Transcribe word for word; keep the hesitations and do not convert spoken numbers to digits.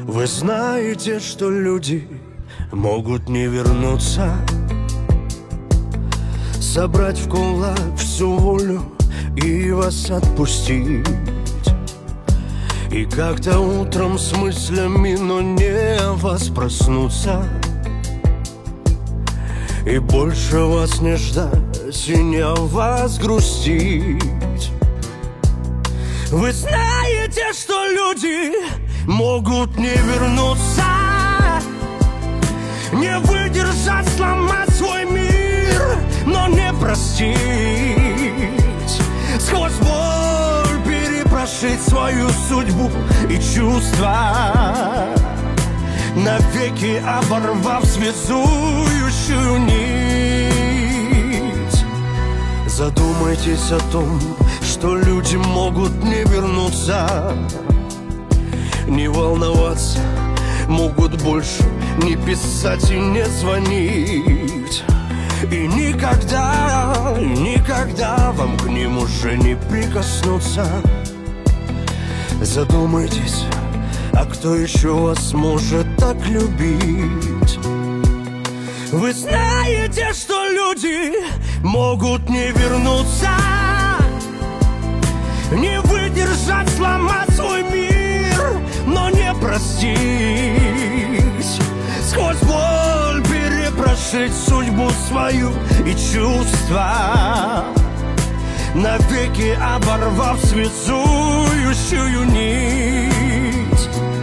Вы знаете, что люди могут не вернуться, собрать в кулак всю волю и вас отпустить. И как-то утром с мыслями, но не о вас проснуться, и больше вас не ждать, и не о вас грустить. Вы знаете, что люди могут не вернуться, не выдержать, сломать свой мир, но не простить. Сквозь боль перепрошить свою судьбу и чувства, навеки оборвав связующую нить. Задумайтесь о том, что люди могут не вернуться, не волноваться, могут больше не писать и не звонить. И никогда, никогда вам к ним уже не прикоснуться. Задумайтесь, а кто еще вас может так любить? Вы знаете, что люди могут не вернуться, не выдержать, сломать свой мир, но не простить. Сквозь боль перепрошить судьбу свою и чувства, навеки оборвав связующую нить.